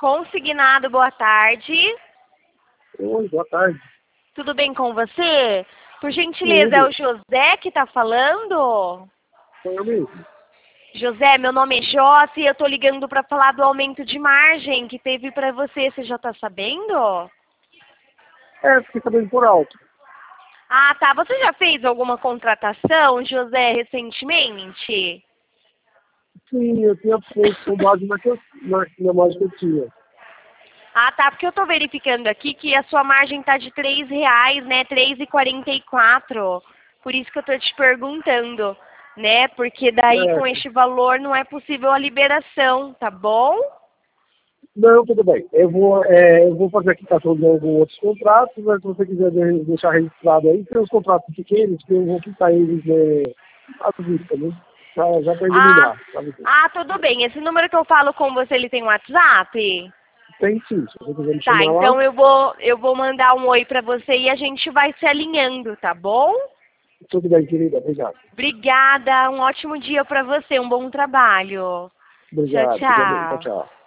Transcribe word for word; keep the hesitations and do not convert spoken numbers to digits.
Consignado, boa tarde. Oi, boa tarde. Tudo bem com você? Por gentileza, é o José que está falando? Foi eu mesmo. José, meu nome é Jota e eu estou ligando para falar do aumento de margem que teve para você. Você já está sabendo? É, fiquei sabendo por alto. Ah, tá. Você já fez alguma contratação, José, recentemente? Sim, eu tinha feito com base na, que eu, na, na margem que eu tinha. Ah, tá, porque eu estou verificando aqui que a sua margem está de três reais, né? três e quarenta e quatro. Por isso que eu estou te perguntando, né? Porque daí com É, este valor não é possível a liberação, tá bom? não, tudo bem. Eu vou, é, eu vou fazer a quitação de alguns outros contratos, mas se você quiser de- deixar registrado aí, tem os contratos pequenos que eu vou quitar eles é, à vista, né? Já, já para Ah, eliminar, sabe? ah, tudo bem. Esse número que eu falo com você, ele tem WhatsApp? Tem sim, se você quiser me Tá, chamar lá, então eu vou, eu vou mandar um oi pra você e a gente vai se alinhando, tá bom? tudo bem, querida. Obrigado. Obrigada, um ótimo dia pra você, um bom trabalho. Tchau, Obrigado, tudo bem. Tchau, tchau. tchau.